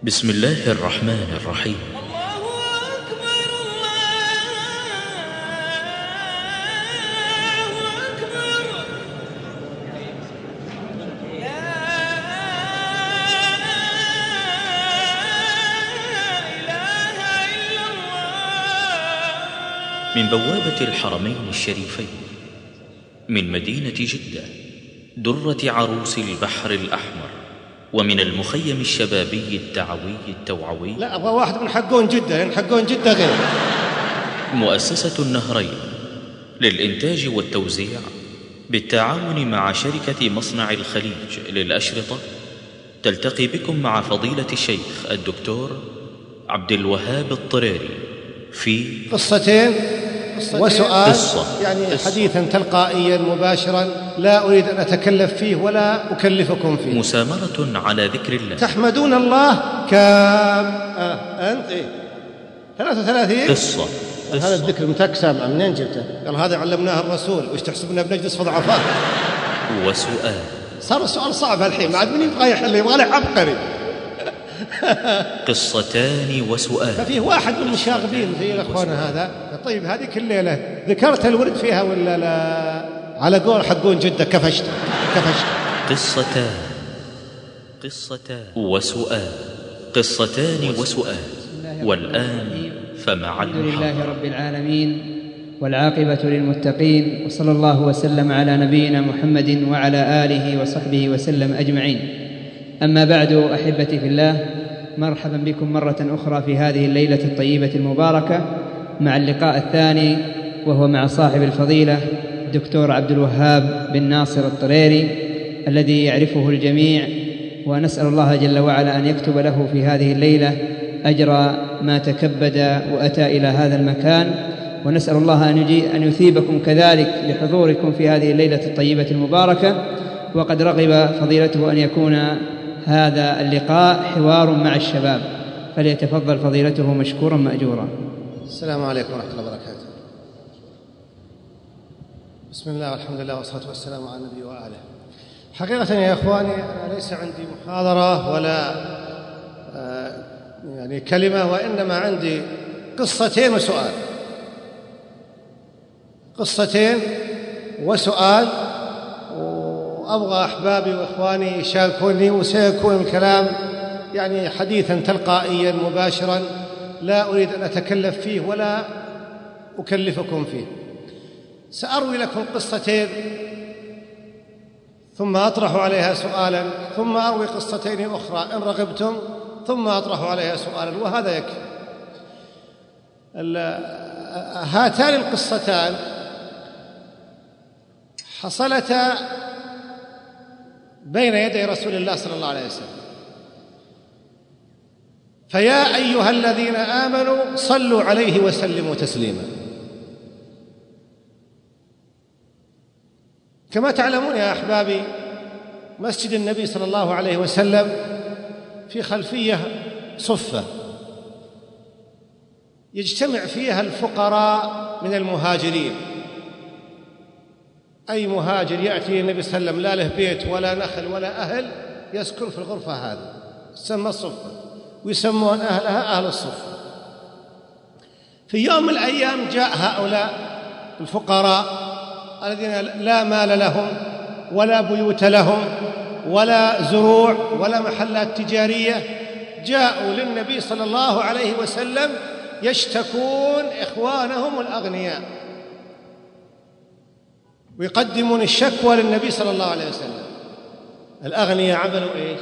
بسم الله الرحمن الرحيم. الله أكبر الله أكبر. لا إله إلا الله. من بوابة الحرمين الشريفين، من مدينة جدة، درة عروس البحر الأحمر، ومن المخيم الشبابي الدعوي التوعوي. لا، أبغى واحد من حقون جدة، لأن حقون جدة غير. مؤسسة النهرين للإنتاج والتوزيع بالتعاون مع شركة مصنع الخليج للأشرطة تلتقي بكم مع فضيلة الشيخ الدكتور عبد الوهاب الطريري في قصتين وسؤال. قصة. يعني حديثا تلقائيا مباشرا، لا أريد أن أتكلف فيه ولا أكلفكم فيه. مسامرة على ذكر الله. تحمدون الله كام؟ أنت 33. قصة. هذا الذكر متك سامع، منين جبته؟ قال هذا علمناه الرسول، وش تحسبنا بنجلس في ضعفاء؟ وسؤال. صار السؤال صعب الحين، ما عاد من يبغى يحل، يبغى له عبقري. قصتان وسؤال. ففيه واحد من المشاغبين زي اخواننا هذا، طيب هذه كل ليله ذكرت الورد فيها ولا لا؟ على قول حقون جده كفشت. قصتان وسؤال. قصتان وسؤال. والآن فمع الحمد لله المحاضرة. رب العالمين، والعاقبة للمتقين، وصلى الله وسلم على نبينا محمد وعلى آله وصحبه وسلم أجمعين. أما بعد، أحبتي في الله، مرحبا بكم مرة أخرى في هذه الليلة الطيبة المباركة، مع اللقاء الثاني، وهو مع صاحب الفضيلة الدكتور عبد الوهاب بن ناصر الطريري، الذي يعرفه الجميع، ونسأل الله جل وعلا أن يكتب له في هذه الليلة أجر ما تكبد وأتى إلى هذا المكان، ونسأل الله أن يثيبكم كذلك لحضوركم في هذه الليلة الطيبة المباركة. وقد رغب فضيلته أن يكون هذا اللقاء حوار مع الشباب، فليتفضل فضيلته مشكورا مأجورا. السلام عليكم ورحمة الله وبركاته. بسم الله والحمد لله والصلاة والسلام على النبي وآله. حقيقة يا إخواني، أنا ليس عندي محاضرة ولا يعني كلمة، وإنما عندي قصتين وسؤال. قصتين وسؤال، وأبغى أحبابي وإخواني يشاركوني، وسيكون الكلام يعني حديثا تلقائيا مباشرا، لا أريد أن أتكلف فيه ولا أكلفكم فيه. سأروي لكم قصتين، ثم أطرح عليها سؤالا، ثم أروي قصتين أخرى إن رغبتم، ثم أطرح عليها سؤالا، وهذا يكفي. هاتان القصتان حصلتا بين يدي رسول الله صلى الله عليه وسلم. فيا أيها الذين آمنوا صلوا عليه وسلموا تسليما. كما تعلمون يا أحبابي، مسجد النبي صلى الله عليه وسلم في خلفية صفة يجتمع فيها الفقراء من المهاجرين. أي مهاجر يأتي النبي صلى الله عليه وسلم لا له بيت ولا نخل ولا أهل، يسكن في الغرفة هذه، تسمى الصفة، ويسمون أهلها أهل الصفة. في يوم من الأيام جاء هؤلاء الفقراء الذين لا مال لهم ولا بيوت لهم ولا زروع ولا محلات تجارية، جاءوا للنبي صلى الله عليه وسلم يشتكون إخوانهم الأغنياء، ويقدمون الشكوى للنبي صلى الله عليه وسلم. الأغنياء عملوا إيش؟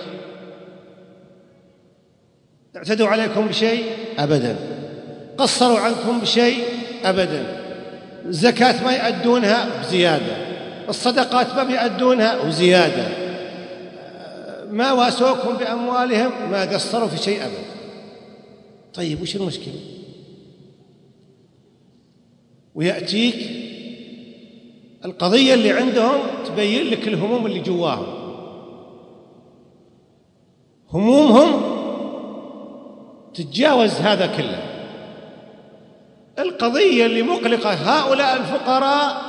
اعتدوا عليكم بشيء؟ أبدا. قصروا عنكم بشيء؟ أبدا. الزكاة ما يؤدونها بزيادة، الصدقات ما بيؤدونها وزيادة، ما واسوكم بأموالهم، ما قصروا في شيء أبدا. طيب وش المشكلة؟ ويأتيك القضية اللي عندهم تبين لك الهموم اللي جواهم. همومهم تتجاوز هذا كله. القضية اللي مقلقة هؤلاء الفقراء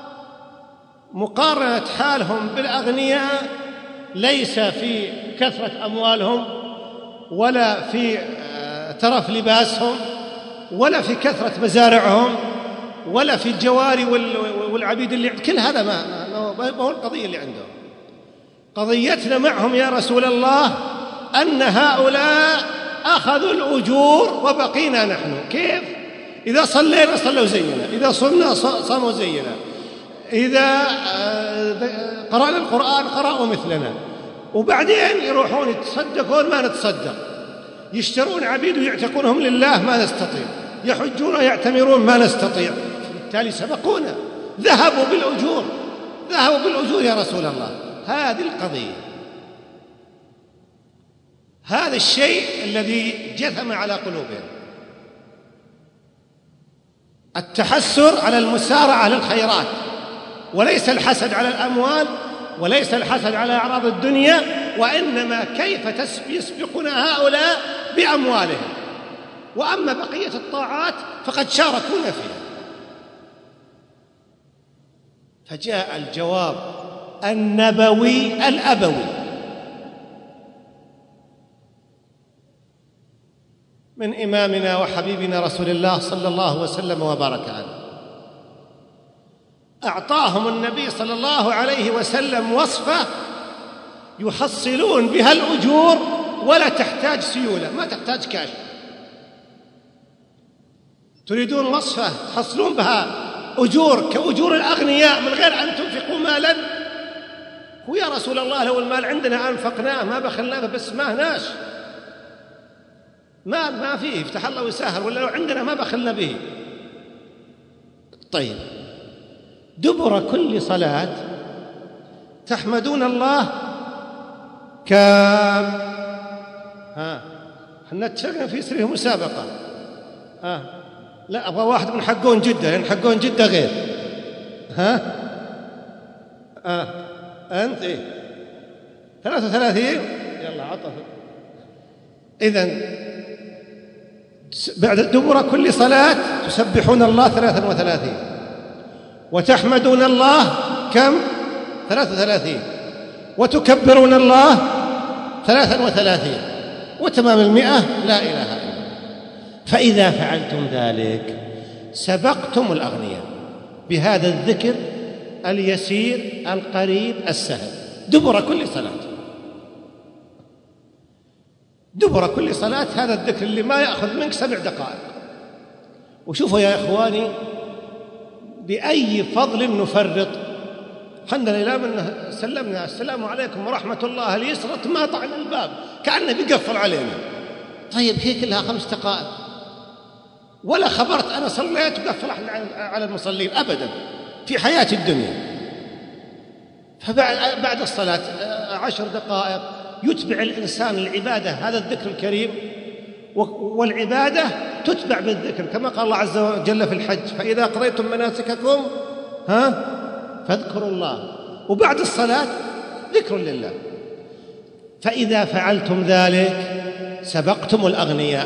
مقارنة حالهم بالأغنياء ليس في كثرة أموالهم ولا في ترف لباسهم ولا في كثرة مزارعهم ولا في الجواري والعبيد اللي كل هذا ما هو القضية اللي عندهم. قضيتنا معهم يا رسول الله أن هؤلاء أخذوا الأجور وبقينا نحن. كيف؟ إذا صلينا صلوا زينا، إذا صمنا صاموا زينا، إذا قرأنا القرآن قرأوا مثلنا، وبعدين يروحون يتصدقون ما نتصدق، يشترون عبيد ويعتقونهم لله ما نستطيع، يحجون ويعتمرون ما نستطيع، بالتالي سبقونا، ذهبوا بالأجور يا رسول الله. هذه القضية، هذا الشيء الذي جثم على قلوبهم، التحسر على المسارعة للخيرات، وليس الحسد على الأموال، وليس الحسد على أعراض الدنيا، وإنما كيف يسبقون هؤلاء بأموالهم، وأما بقية الطاعات فقد شاركون فيها. فجاء الجواب النبوي الأبوي من إمامنا وحبيبنا رسول الله صلى الله وسلم وبارك عليه. أعطاهم النبي صلى الله عليه وسلم وصفة يحصلون بها الأجور ولا تحتاج سيولة، ما تحتاج كاش. تريدون وصفة تحصلون بها أجور كأجور الأغنياء من غير أن تنفقوا مالا؟ هو يا رسول الله لو المال عندنا أنفقناه ما بخلناه، بس ما هناش، ما فيه، افتح الله ويسهر، ولا لو عندنا ما بخلنا به. طيب، دبر كل صلاة تحمدون الله كم؟ احنا اتفقنا في سريه مسابقة. لا، أبغى واحد من حقون جدة، لأن حقون جدة غير. أنت 33. يلا عطف. إذن بعد دبر كل صلاة تسبحون الله 33 وتحمدون الله كم؟ 33 وتكبرون الله 33 وتمام 100 لا إله إلا الله. فإذا فعلتم ذلك سبقتم الأغنياء بهذا الذكر اليسير القريب السهل دبر كل صلاة. دبر كل صلاة هذا الذكر اللي ما يأخذ منك 7 دقائق. وشوفوا يا إخواني بأي فضل نفرط. الحمد لله من سلمنا السلام عليكم ورحمة الله اليسرة ما طعن الباب كأنه بيقفل علينا. طيب هي كلها 5 دقائق، ولا خبرت أنا صليت وقفل على المصلين أبدا في حياة الدنيا. فبعد الصلاة 10 دقائق يتبع الإنسان العبادة هذا الذكر الكريم، والعبادة تتبع بالذكر كما قال الله عز وجل في الحج: فإذا قضيتم مناسككم فاذكروا الله. وبعد الصلاة ذكر لله. فإذا فعلتم ذلك سبقتم الأغنياء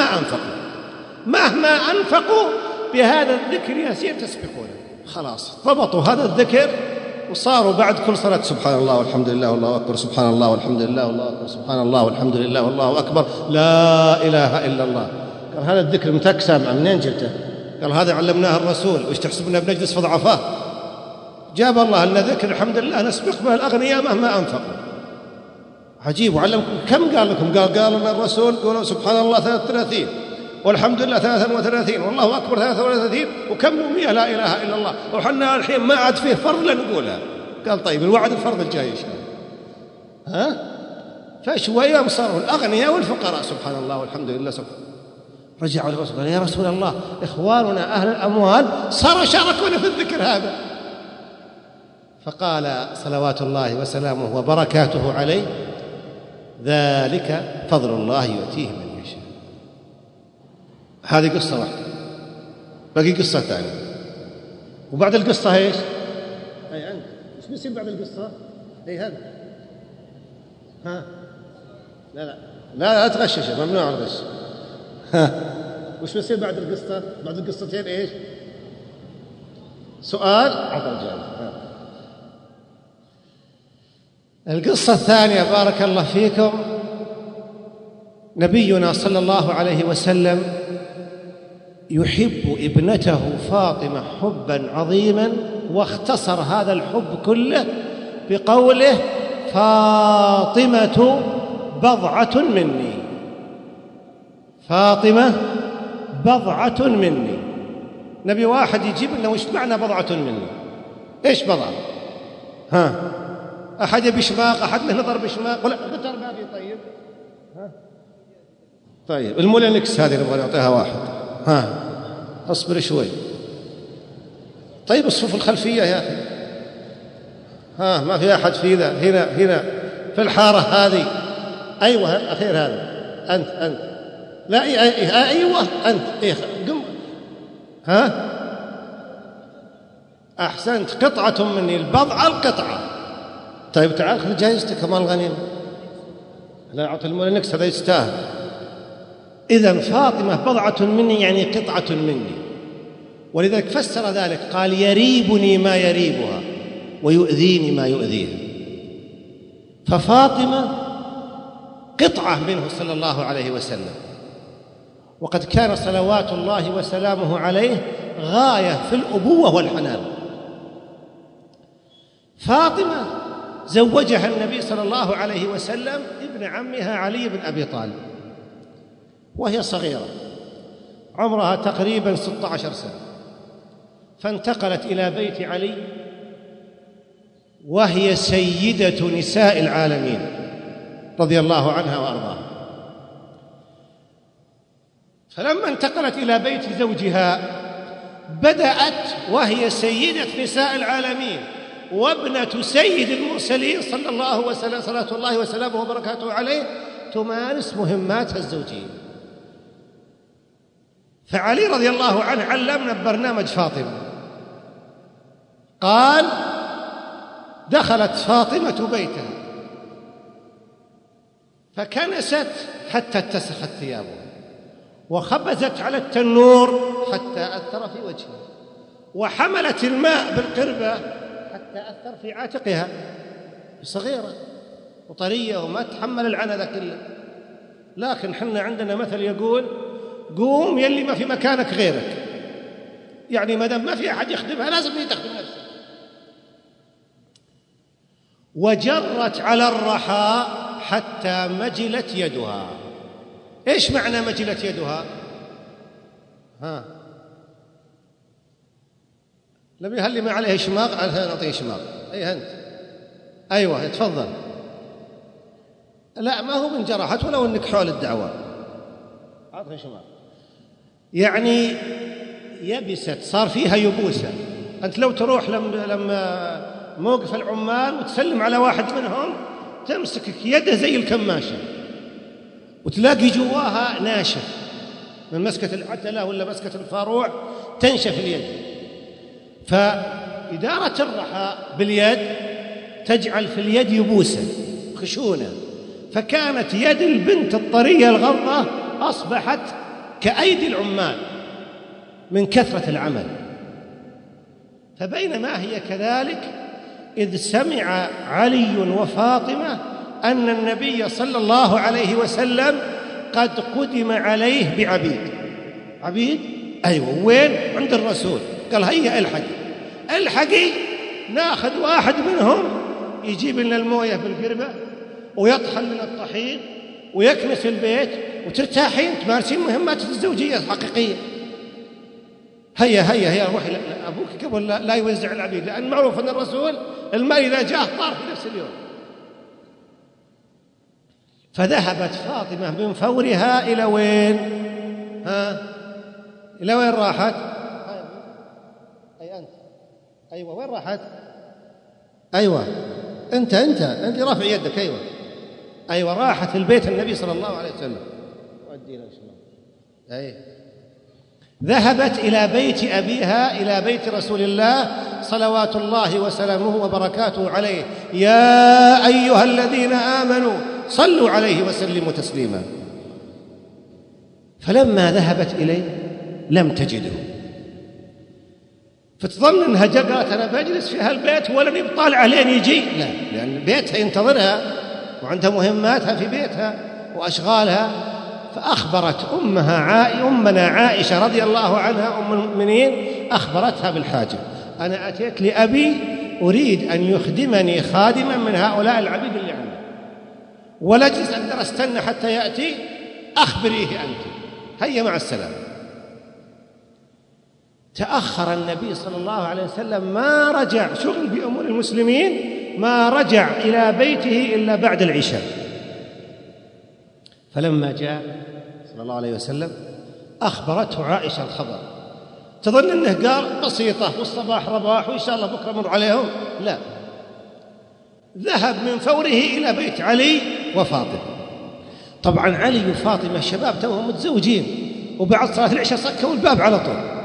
مهما أنفقوا بهذا الذكر يسير تسبقونه. خلاص ضبطوا هذا الذكر وصاروا بعد كل صلاة سبحان الله والحمد لله والله أكبر، سبحان الله والحمد لله والله أكبر، سبحان الله والحمد لله والله أكبر، لا إله إلا الله. قال هذا الذكر متك سامع منين جبته؟ قال هذا علمناه الرسول، وش تحسبنا بنجلس في ضعفاه؟ جاب الله لنا ذكر الحمد لله نسبق به الأغنياء مهما أنفقوا. عجيب. وعلمكم كم قال لكم؟ قال لنا الرسول قولوا سبحان الله 33 والحمد لله 33 والله أكبر 33 وكملوا 100 لا إله إلا الله. وحنا الحين ما عاد فيه فرض لنقولها. قال طيب الوعد الفرض الجاي إن شاء الله. فشوية صاروا الأغنياء والفقراء سبحان الله والحمد لله رجعوا للرسول قال يا رسول الله إخواننا أهل الأموال صاروا شاركونا في الذكر هذا. فقال صلوات الله وسلامه وبركاته عليه: ذلك فضل الله يؤتيه من يشاء. هذه قصة واحدة، باقي قصة ثانية. وبعد القصة ايش؟ أي أنت إيش بيصير بعد القصة؟ أي هذا لا تغشش، ممنوع الغش. وش بيصير بعد القصة؟ بعد القصتين ايش؟ سؤال عطى الجواب. القصة الثانية بارك الله فيكم نبينا صلى الله عليه وسلم يحب ابنته فاطمة حبا عظيما، واختصر هذا الحب كله بقوله: فاطمة بضعة مني. فاطمة بضعة مني. نبي واحد يجيب لنا وش معنى بضعة مني؟ ايش بضعة؟ أحد يبي شماغ، أحد له نظر بشماغ، ولا غتر ما في. طيب طيب المولينكس هذه نبغى نعطيها واحد. اصبر شوي. طيب الصفوف الخلفية يا أخي. ما في أحد في ذا. هنا في الحارة هذه. أيوة الأخير هذا. أنت لا أيوة أنت. قم. أحسنت. قطعة مني. البضعة القطعة. طيب تعال خذ جائزتك كمال الغنيمة. لا أعطي المولينكس هذا يستاهل. إذن فاطمة بضعة مني يعني قطعة مني، ولذلك فسر ذلك قال: يريبني ما يريبها ويؤذيني ما يؤذيها. ففاطمة قطعة منه صلى الله عليه وسلم، وقد كان صلوات الله وسلامه عليه غاية في الأبوة والحنان. فاطمة زوجها النبي صلى الله عليه وسلم ابن عمها علي بن أبي طالب وهي صغيرة، عمرها تقريبا 16 سنة، فانتقلت إلى بيت علي وهي سيدة نساء العالمين رضي الله عنها وأرضاها. فلما انتقلت إلى بيت زوجها بدأت وهي سيدة نساء العالمين وابنة سيد المرسلين صلى الله وسلم صلاة الله وسلامه وبركاته عليه تمارس مهماتها الزوجية. فعلي رضي الله عنه علمنا ببرنامج فاطمة، قال: دخلت فاطمة بيتها فكنست حتى اتسخت ثيابها، وخبزت على التنور حتى أثر في وجهها، وحملت الماء بالقربة حتى أثر في عاتقها. صغيرة وطرية وما تحمل العنى ذا كله، لكن حنا عندنا مثل يقول: قوم يلي ما في مكانك غيرك. يعني ما دام ما في أحد يخدمها لازم هي تخدم نفسها. وجرت على الرحى حتى مجلت يدها. إيش معنى مجلت يدها؟ لم يهلي ما عليه شماغ، نعطيه شماغ. أي أنت. أيوة تفضل. لا ما هو من جرحت ولو أنك حول الدعوة. أعطيه شماغ. يعني يبست، صار فيها يبوسة. أنت لو تروح لما موقف العمال وتسلم على واحد منهم تمسكك يده زي الكماشة وتلاقي جواها ناشف من مسكة العتلة ولا مسكة الفاروع، تنشف اليد. فإدارة الرحى باليد تجعل في اليد يبوسة خشونة، فكانت يد البنت الطرية الغضة أصبحت كأيدي العمال من كثرة العمل. فبينما هي كذلك إذ سمع علي وفاطمة أن النبي صلى الله عليه وسلم قد قدم عليه بعبيد. عبيد؟ أيوة. وين؟ عند الرسول. قال: هيا الحقي ناخذ واحد منهم يجيب لنا الموية بالقربة ويطحن لنا الطحين ويكنس البيت وترتاحين تمارسين مهمات الزوجية الحقيقية. هيا روحي أبوك قبل لا يوزع العبيد، لأن معروف أن الرسول المال إذا جاء طار في نفس اليوم. فذهبت فاطمة من فورها إلى وين؟ إلى وين راحت؟ أي أنت. أيوة وين راحت؟ أيوة أنت رافع يدك. أيوة راحت البيت النبي صلى الله عليه وسلم. ذهبت إلى بيت أبيها، إلى بيت رسول الله صلوات الله وسلامه وبركاته عليه. يا أيها الذين آمنوا صلوا عليه وسلموا تسليما. فلما ذهبت إليه لم تجده، فتظن أنها قالت: أنا بجلس في هالبيت ولن يبطال علين يجي. لا، لأن بيتها ينتظرها وعندها مهماتها في بيتها وأشغالها. فأخبرت أمنا عائشة رضي الله عنها أم المؤمنين، أخبرتها بالحاجة: أنا أتيت لأبي أريد أن يخدمني خادما من هؤلاء العبيد اللي عندي، ولا أجلس أقدر أستنى حتى يأتي، أخبريه أنت، هيا مع السلامة. تأخر النبي صلى الله عليه وسلم، ما رجع، شغل بأمور المسلمين، ما رجع إلى بيته إلا بعد العشاء. فلما جاء صلى الله عليه وسلم أخبرته عائشة الخبر، تظن أنه قال بسيطة والصباح رباح وإن شاء الله بكرة مر عليهم، لا، ذهب من فوره إلى بيت علي وفاطمة. طبعا علي وفاطمة شباب توهم متزوجين، وبعد صلاة العشاء سكوا الباب على طول.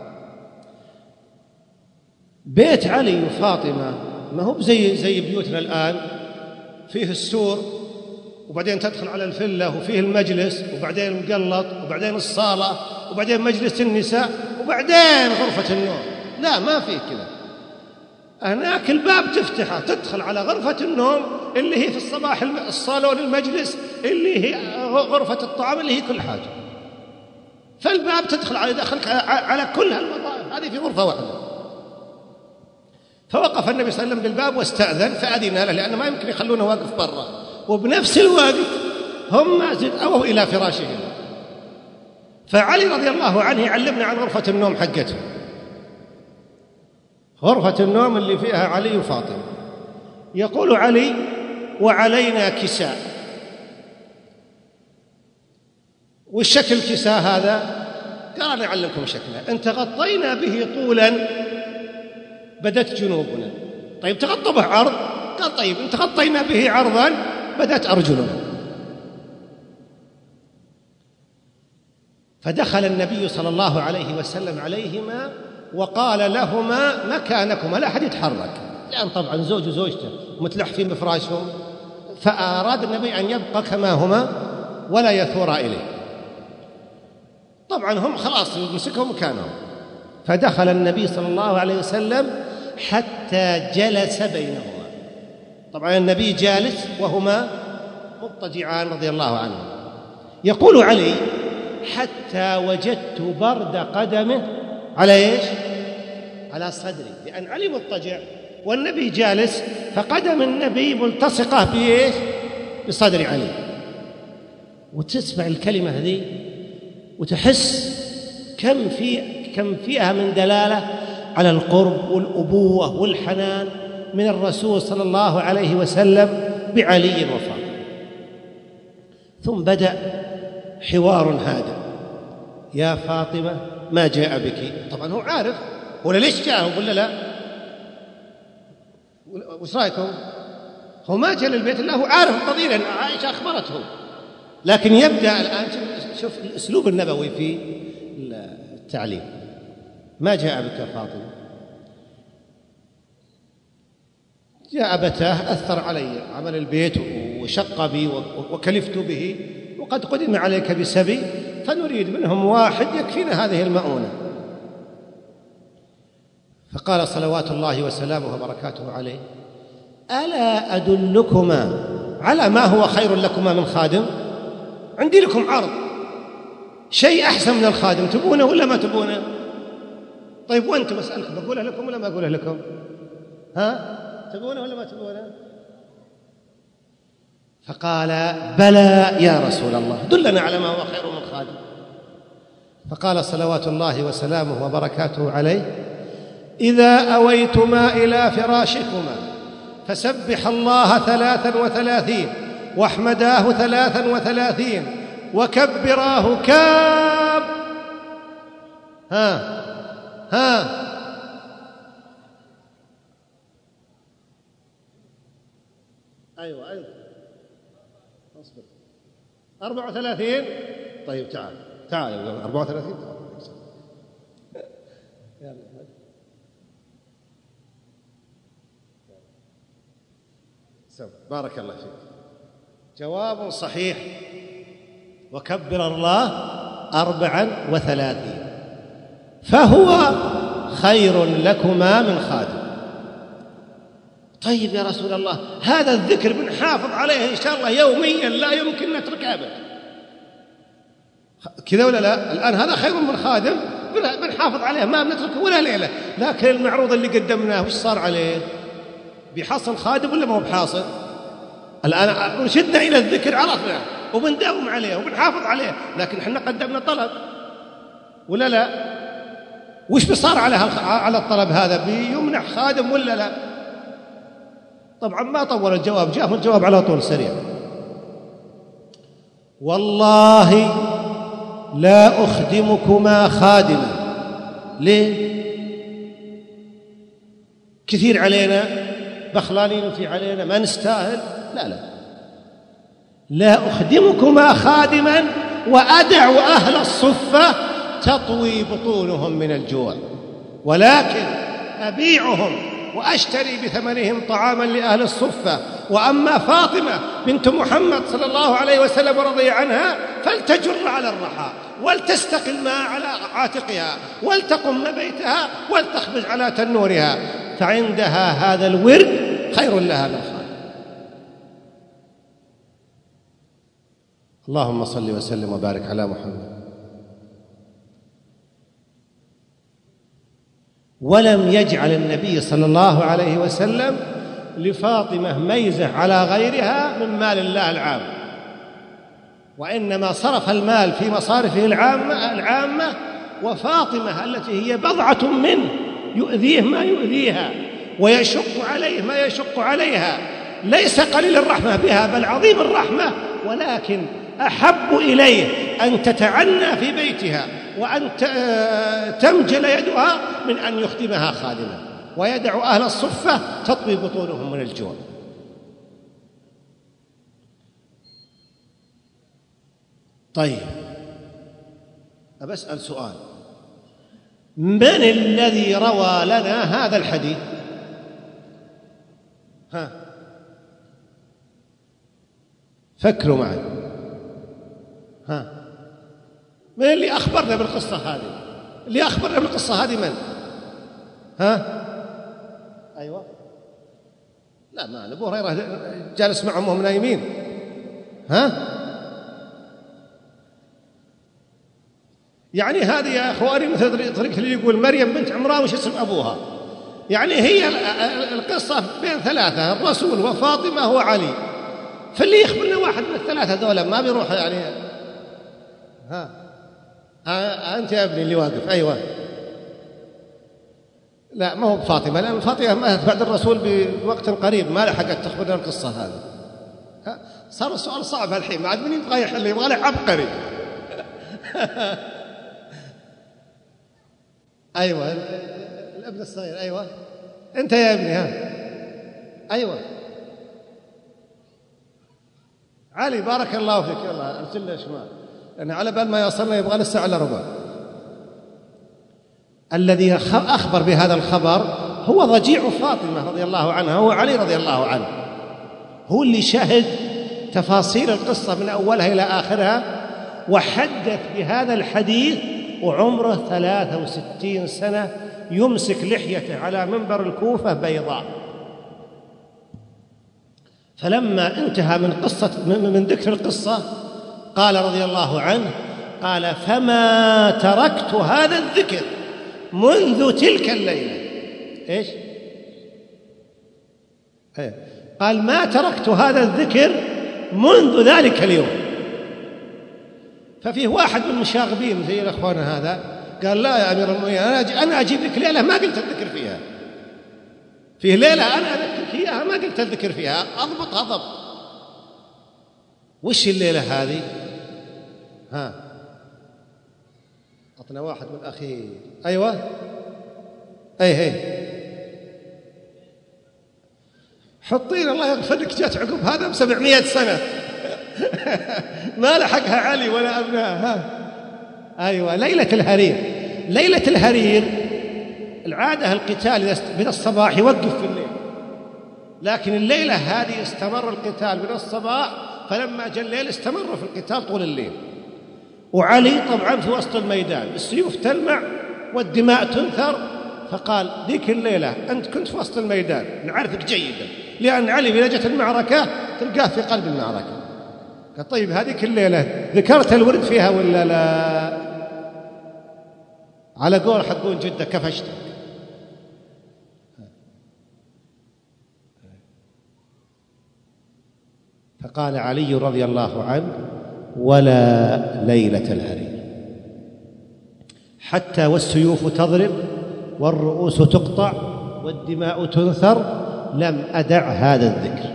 بيت علي وفاطمة ما هو زي بيوتنا الآن، فيه السور وبعدين تدخل على الفلة وفيه المجلس وبعدين المقلط وبعدين الصالة وبعدين مجلس النساء وبعدين غرفة النوم. لا، ما فيه كذا. هناك الباب تفتحه تدخل على غرفة النوم اللي هي في الصباح الصالون المجلس اللي هي غرفة الطعام اللي هي كل حاجة. فالباب تدخل على داخلك على كل هالوظائف هذه في غرفة واحدة. فوقف النبي صلى الله عليه وسلم بالباب واستأذن فأذن له، لأنه ما يمكن يخلونه واقف برا، وبنفس الوقت هم أووا إلى فراشهم. فعلي رضي الله عنه يعلمنا عن غرفة النوم حقته، غرفة النوم اللي فيها علي وفاطمة. يقول علي: وعلينا كساء. والشكل كساء هذا قال: أنا أعلمكم شكله. إن تغطينا به طولا بدت جنوبنا. طيب تغطى به عرض؟ قال: طيب إن تغطينا به عرضا بدت أرجلنا. فدخل النبي صلى الله عليه وسلم عليهما وقال لهما: مكانكما، لا أحد يتحرك، لأن طبعا زوج وزوجته متلحفين بفراشهم، فأراد النبي أن يبقى كما هما ولا يثور إليه. طبعا هم خلاص مسكوا مكانهم. فدخل النبي صلى الله عليه وسلم حتى جلس بينهما. طبعا النبي جالس وهما مضطجعان رضي الله عنه. يقول علي: حتى وجدت برد قدمه على إيش؟ على صدري، لأن علي مضطجع والنبي جالس، فقدم النبي ملتصقة بإيش؟ بصدر علي. وتسمع الكلمة هذه وتحس كم فيها من دلالة على القرب والأبوة والحنان من الرسول صلى الله عليه وسلم بعلي وفاطمة. ثم بدأ حوار هادئ: يا فاطمة ما جاء بك؟ طبعا هو عارف ولا ليش جاء ولا لا، وش رأيكم؟ هو ما جاء للبيت إلا هو عارف القضية لأن عائشة أخبرته، لكن يبدأ الآن. شوف الأسلوب النبوي في التعليم: ما جاء بك يا فاطمة؟ يا أبتاه أثر علي عمل البيت وشق بي وكلفت به، وقد قدم عليك بسبي، فنريد منهم واحد يكفينا هذه المؤونة. فقال صلوات الله وسلامه وبركاته عليه: ألا أدلكما على ما هو خير لكما من خادم؟ عندي لكم عرض، شيء أحسن من الخادم، تبونه ولا ما تبونه؟ طيب وأنتم أسألكم، بقوله لكم ولا ما أقوله لكم؟ ها؟ تبونه ولا ما تبونه؟ فقال: بلى يا رسول الله، دلنا على ما هو خير من خادم. فقال صلوات الله وسلامه وبركاته عليه: إذا أويتما إلى فراشكما فسبح الله 33 واحمداه 33 وكبراه كاب. ها أيوة أنت أصبر. 34. طيب تعال 34. بارك الله فيك. جواب صحيح: وكبر الله 34 فهو خير لكما من خادم. طيب يا رسول الله، هذا الذكر بنحافظ عليه إن شاء الله يوميا، لا يمكن نترك أبدا. كذا ولا لا؟ الآن هذا خير من خادم، بنحافظ عليه ما بنتركه ولا ليلة. لكن المعروض اللي قدمناه وش صار عليه؟ بيحصل خادم ولا ما هو بحاصل؟ الآن رشدنا إلى الذكر، عرفنا وبنداوم عليه وبنحافظ عليه، لكن احنا قدمنا طلب ولا لا؟ وش بيصار على الطلب هذا؟ بيمنع خادم ولا لا؟ طبعا ما طول الجواب، جاءه الجواب على طول سريع. والله لا أخدمكما خادما. ليه؟ كثير علينا، بخلانين وفي علينا، ما نستاهل. لا لا، لا أخدمكما خادما وأدع أهل الصفة تطوي بطونهم من الجوع، ولكن أبيعهم وأشتري بثمنهم طعاما لأهل الصفة. وأما فاطمة بنت محمد صلى الله عليه وسلم ورضي عنها فلتجر على الرحى ولتستقي الماء على عاتقها ولتقم بيتها ولتخبز على تنورها، فعندها هذا الورد خير لها من خادم. اللهم صل وسلم وبارك على محمد. ولم يجعل النبي صلى الله عليه وسلم لفاطمة ميزة على غيرها من مال الله العام، وإنما صرف المال في مصارفه العامة، وفاطمة التي هي بضعة منه يؤذيه ما يؤذيها ويشق عليه ما يشق عليها، ليس قليل الرحمة بها بل عظيم الرحمة، ولكن أحب إليه أن تتعنى في بيتها وأن تمجل يدها من أن يخدمها خادمة ويدع أهل الصفة تطوي بطونهم من الجوع. طيب، أسأل سؤال: من الذي روى لنا هذا الحديث؟ فكروا معي. من اللي أخبرنا بالقصة هذه؟ اللي أخبرنا بالقصة هذه من؟ أيوة. لا، ما أبو هريرة جالس معهم وهم نايمين. يعني هذه يا أخواني مثل طريقة اللي يقول مريم بنت عمران وش اسم أبوها. يعني هي القصة بين ثلاثة: الرسول وفاطمة وعلي. فاللي يخبرنا واحد من الثلاثة دولة ما بيروح يعني. أنت يا ابني اللي واقف. أيوة. لا، ما هو بفاطمة، لأن فاطمة ماتت بعد الرسول بوقت قريب، ما لحقت تخبرنا القصة هذه. صار السؤال صعب الحين، ما عاد من يبغى يحل، يبغى له عبقري. أيوة، الابن الصغير. أيوة، أنت يا ابني. أيوة، علي، بارك الله فيك. يلا أرسل له شمال، لأن على بال ما يصلنا يبغى لسه على ربع. الذي أخبر بهذا الخبر هو ضجيع فاطمة رضي الله عنها، هو علي رضي الله عنه، هو اللي شهد تفاصيل القصة من أولها إلى آخرها، وحدث بهذا الحديث وعمره 63 سنة يمسك لحيته على منبر الكوفة بيضاء. فلما انتهى من ذكر القصة قال رضي الله عنه: قال: فما تركت هذا الذكر منذ تلك الليلة. إيش؟ قال: ما تركت هذا الذكر منذ ذلك اليوم. ففيه واحد من المشاغبين زي الأخوان هذا قال: لا يا أمير المؤمنين، أنا أجيب لك ليلة ما قلت الذكر فيها. فيه ليلة أنا أذكر فيها ما قلت الذكر فيها، أضبطها ضبط. وش الليلة هذه؟ أعطنا واحد من الأخير. أيوة. أي حطين الله يغفر لك، جات عقب هذا ب700 سنة. ما لحقها علي ولا أبناء. أيوة، ليلة الهرير. ليلة الهرير العادة القتال من الصباح يوقف في الليل، لكن الليلة هذه استمر القتال من الصباح، فلما جاء الليل استمر في القتال طول الليل. وعلي طبعا في وسط الميدان، السيوف تلمع والدماء تنثر، فقال: ذيك الليلة أنت كنت في وسط الميدان، نعرفك جيدا، لأن علي إذا جت المعركة تلقاه في قلب المعركة. قال طيب هذيك الليلة ذكرت الورد فيها ولا لا؟ على قول حقون جدة كفشتك. فقال علي رضي الله عنه: ولا ليلة الهرير، حتى والسيوف تضرب والرؤوس تقطع والدماء تنثر لم أدع هذا الذكر.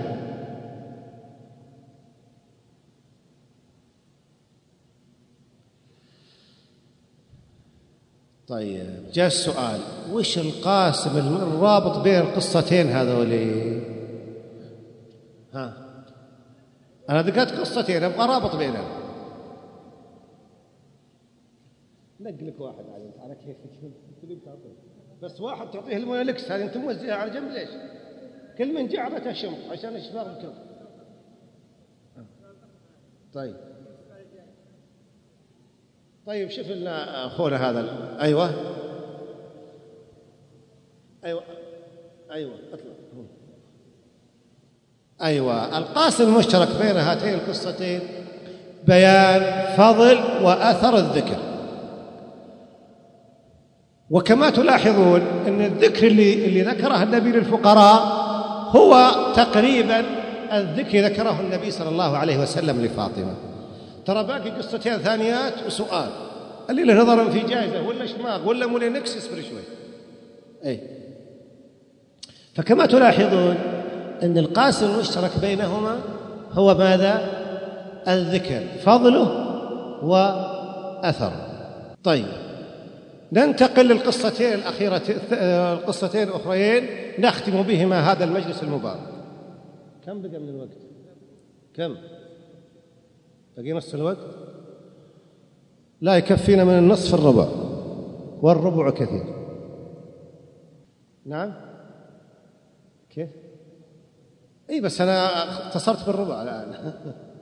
طيب جاء السؤال: وش القاسم الرابط بين القصتين هذولي؟ ها، أنا ذكرت قصتين أبغى رابط بينهم. نقل لك واحد على كيفك بس واحد تعطيه المونولكس، هذه أنت موزعها على جنب ليش؟ كل من جعبته شمط عشان إشباغ الكل. طيب شوف لنا أخونا هذا. أيوة اطلع. أيوة، القاسم المشترك بين هاتين القصتين بيان فضل وأثر الذكر. وكما تلاحظون أن الذكر اللي ذكره النبي للفقراء هو تقريبا الذكر ذكره النبي صلى الله عليه وسلم لفاطمة. ترى باقي قصتين ثانيات وسؤال، اللي له نظر في جائزة ولا شماغ ولا مولينكس يصبر شوي. فكما تلاحظون أن القاسم المشترك بينهما هو ماذا؟ الذكر، فضله وأثره. طيب ننتقل للقصتين القصتين الأخرين نختم بهما هذا المجلس المبارك. كم بقى من الوقت؟ كم بقي؟ نصف الوقت؟ لا يكفينا من النصف الربع، والربع كثير. نعم كيف؟ بس أنا اختصرت بالربع الآن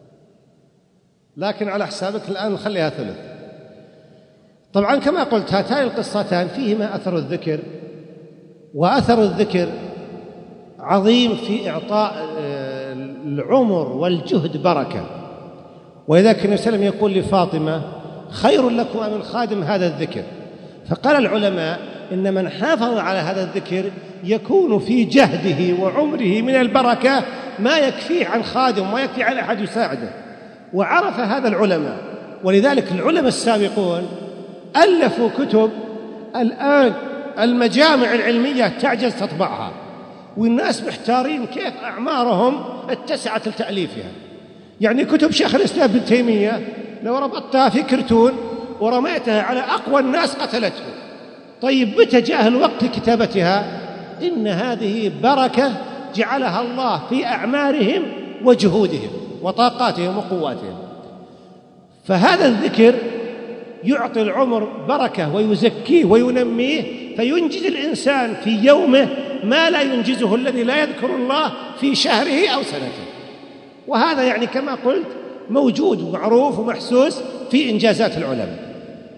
لكن على حسابك الآن نخليها ثلث. طبعا كما قلت هاتان القصتان فيهما أثر الذكر، وأثر الذكر عظيم في إعطاء العمر والجهد بركة. ولذلك النبي صلى الله عليه وسلم يقول لفاطمة: خير لكما من خادم هذا الذكر. فقال العلماء إن من حافظ على هذا الذكر يكون في جهده وعمره من البركة ما يكفيه عن خادم وما يكفي عن أحد يساعده. وعرف هذا العلماء، ولذلك العلماء السابقون ألفوا كتب الآن المجامع العلمية تعجز تطبعها، والناس محتارين كيف أعمارهم اتسعت لتأليفها. يعني كتب شيخ الإسلام ابن تيمية لو ربطتها في كرتون ورميتها على أقوى الناس قتلته. طيب متى جاء الوقت لكتابتها؟ إن هذه بركة جعلها الله في أعمارهم وجهودهم وطاقاتهم وقواتهم. فهذا الذكر يعطي العمر بركة ويزكيه وينميه، فينجز الإنسان في يومه ما لا ينجزه الذي لا يذكر الله في شهره أو سنته. وهذا يعني كما قلت موجود ومعروف ومحسوس في إنجازات العلماء.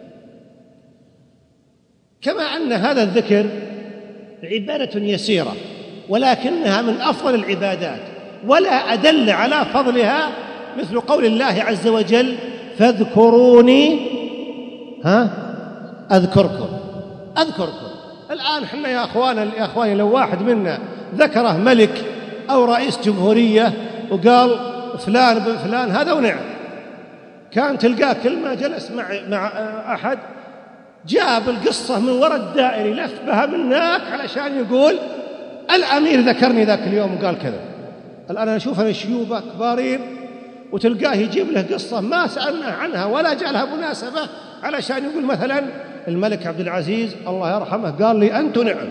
كما أن هذا الذكر عبادة يسيرة ولكنها من أفضل العبادات، ولا أدل على فضلها مثل قول الله عز وجل: فاذكروني أذكركم. الآن حنا يا أخواني لو واحد منا ذكره ملك أو رئيس جمهورية وقال فلان بن فلان هذا ونعم، كان تلقاه كل ما جلس مع أحد جاب القصة من وراء الدائري لف بها من هناك علشان يقول الأمير ذكرني ذاك اليوم وقال كذا. الآن أنا أشوف شيوبة كبارين وتلقاه يجيب له قصة ما سألنا عنها ولا جاء لها مناسبة علشان يقول مثلا الملك عبد العزيز الله يرحمه قال لي أنت نعم،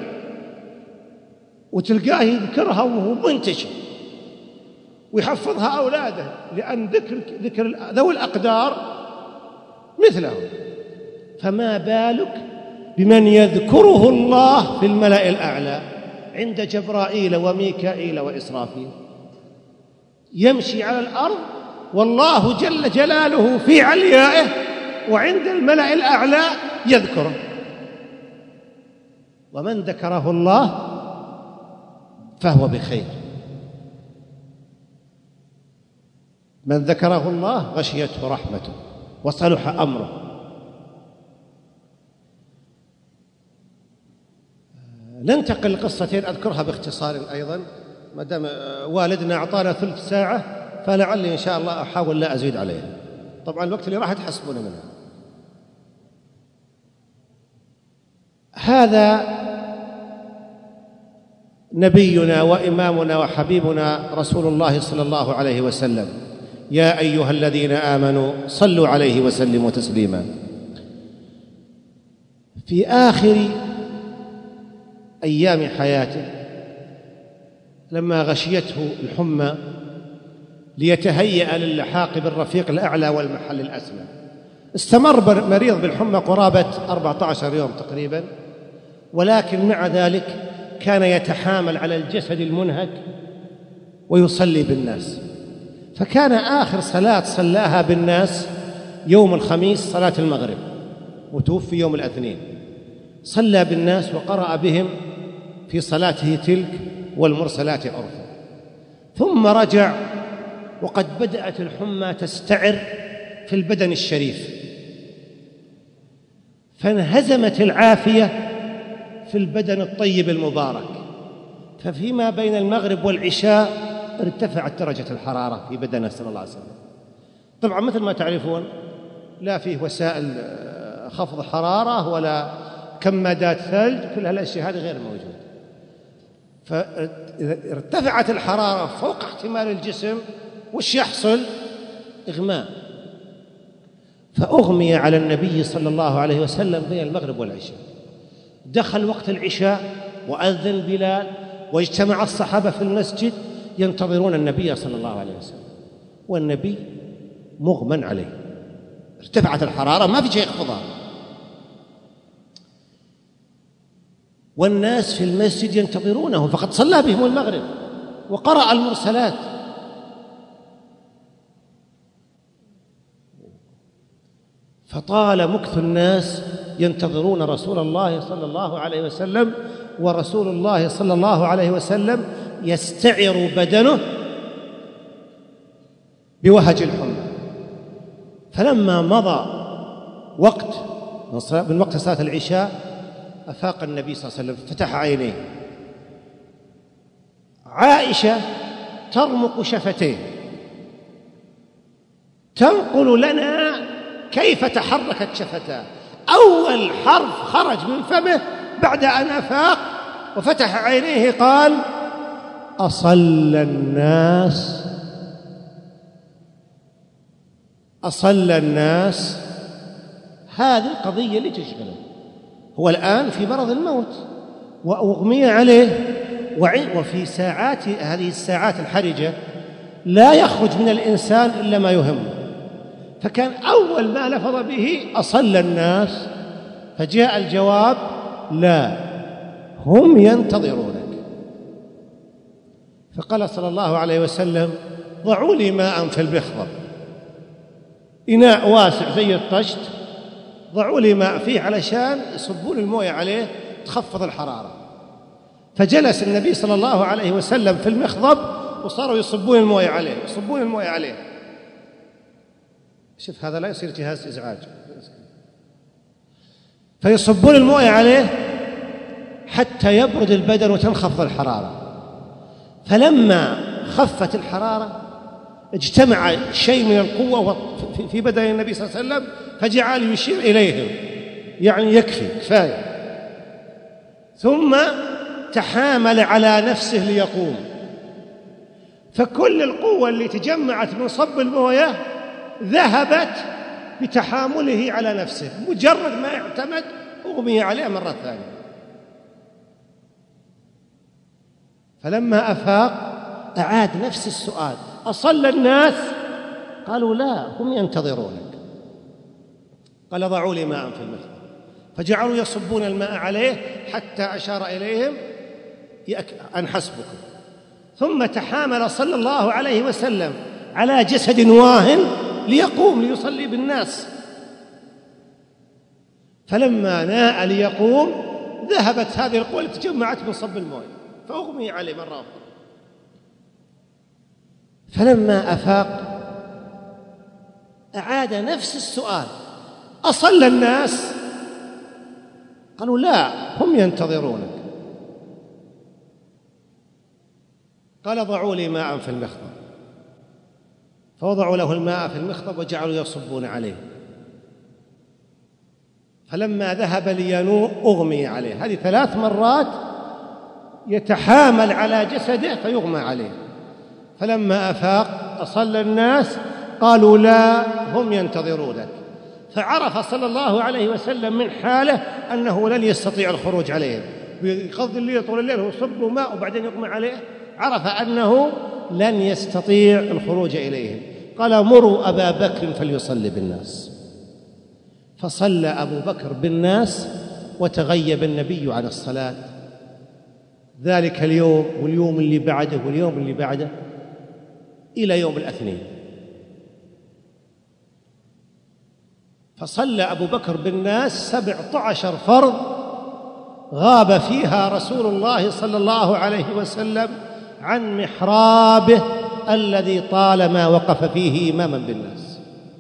وتلقاه يذكرها وهو منتشر ويحفظها أولاده، لأن ذكر ذوي الأقدار مثله. فما بالك بمن يذكره الله في الملأ الأعلى عند جبرائيل وميكائيل وإسرافيل، يمشي على الأرض والله جل جلاله في عليائه وعند الملأ الأعلى يذكره. ومن ذكره الله فهو بخير. من ذكره الله غشيته رحمته وصلح أمره. ننتقل لقصتين أذكرها باختصار أيضا، ما دام والدنا أعطانا ثلث ساعة فلعلي إن شاء الله أحاول لا أزيد عليها. طبعا الوقت اللي راح تحسبون منه. هذا نبينا وإمامنا وحبيبنا رسول الله صلى الله عليه وسلم: يا أيها الذين آمنوا صلوا عليه وسلموا تسليما. في آخر أيام حياته لما غشيته الحمى ليتهيأ للحاق بالرفيق الأعلى والمحل الأسمى، استمر مريض بالحمى قرابة 14 يوم تقريبا، ولكن مع ذلك كان يتحامل على الجسد المنهك ويصلي بالناس. فكان آخر صلاة صلاها بالناس يوم الخميس صلاة المغرب، وتوفي يوم الاثنين. صلى بالناس وقرأ بهم في صلاته تلك والمرسلات عرفا، ثم رجع وقد بدأت الحمى تستعر في البدن الشريف، فانهزمت العافية في البدن الطيب المبارك. ففيما بين المغرب والعشاء ارتفعت درجة الحرارة في بدنه صلى الله عليه وسلم. طبعا مثل ما تعرفون لا فيه وسائل خفض حرارة ولا كمادات ثلج، كل هالأشياء هذه غير موجودة. فارتفعت الحرارة فوق احتمال الجسم، وش يحصل؟ إغماء. فأغمي على النبي صلى الله عليه وسلم بين المغرب والعشاء. دخل وقت العشاء وأذن بلال، واجتمع الصحابة في المسجد ينتظرون النبي صلى الله عليه وسلم، والنبي مغمى عليه، ارتفعت الحرارة ما في شيء يخفضها، والناس في المسجد ينتظرونه، فقد صلى بهم المغرب وقرأ المرسلات. فطال مكث الناس ينتظرون رسول الله صلى الله عليه وسلم، ورسول الله صلى الله عليه وسلم يستعر بدنه بوهج الحمى. فلما مضى وقت من وقت صلاة العشاء أفاق النبي صلى الله عليه وسلم، فتح عينيه. عائشة ترمق شفتيه تنقل لنا كيف تحركت شفتاه. أول حرف خرج من فمه بعد أن أفاق وفتح عينيه قال: أصلى الناس، أصلى الناس. هذه القضية اللي تشغله. هو الآن في مرض الموت وأغمي عليه، وفي ساعات هذه الساعات الحرجة لا يخرج من الإنسان إلا ما يهمه. فكان أول ما لفظ به أصلى الناس، فجاء الجواب: لا، هم ينتظرونك. فقال صلى الله عليه وسلم: ضعوا لي ماء في المخضب، إناء واسع زي الطشت، ضعوا لي ماء فيه علشان يصبون المويه عليه تخفض الحرارة. فجلس النبي صلى الله عليه وسلم في المخضب وصاروا يصبون المويه عليه، يصبون المويه عليه. شوف هذا لا يصير جهاز إزعاج، فيصبون المويه عليه حتى يبرد البدن وتنخفض الحرارة. فلما خفت الحرارة اجتمع شيء من القوة في بدن النبي صلى الله عليه وسلم، فجعل يشير إليهم يعني يكفي كفاية، ثم تحامل على نفسه ليقوم. فكل القوة اللي تجمعت من صب المويه ذهبت بتحامله على نفسه، مجرد ما اعتمد أغمي عليه مرة ثانية. فلما أفاق أعاد نفس السؤال: أصلى الناس؟ قالوا: لا، هم ينتظرونك. قال: ضعوا لي ماء في المخضب. فجعلوا يصبون الماء عليه حتى أشار إليهم: أن حسبكم. ثم تحامل صلى الله عليه وسلم على جسد واهن ليقوم ليصلي بالناس. فلما ناء ليقوم ذهبت هذه القوة التي تجمعت من صب المويه، فأغمي عليه مرة أخرى. فلما أفاق أعاد نفس السؤال: أصلى الناس؟ قالوا: لا، هم ينتظرونك. قال: ضعوا لي ماء في المخضب. فوضعوا له الماء في المخضب وجعلوا يصبون عليه، فلما ذهب لينوء أغمي عليه. هذه 3 مرات يتحامل على جسده فيغمى عليه. فلما أفاق: أصلى الناس؟ قالوا: لا، هم ينتظرونك. فعرف صلى الله عليه وسلم من حاله أنه لن يستطيع الخروج عليهم، بقضي الليل طول الليل وصبوا ماء وبعدين يغمى عليه، عرف أنه لن يستطيع الخروج إليهم. قال: مروا أبا بكر فليصلي بالناس. فصلى أبو بكر بالناس وتغيب النبي عن الصلاة ذلك اليوم واليوم اللي بعده واليوم اللي بعده إلى يوم الاثنين. فصلى أبو بكر بالناس 17 فرض غاب فيها رسول الله صلى الله عليه وسلم عن محرابه الذي طالما وقف فيه إماما بالناس.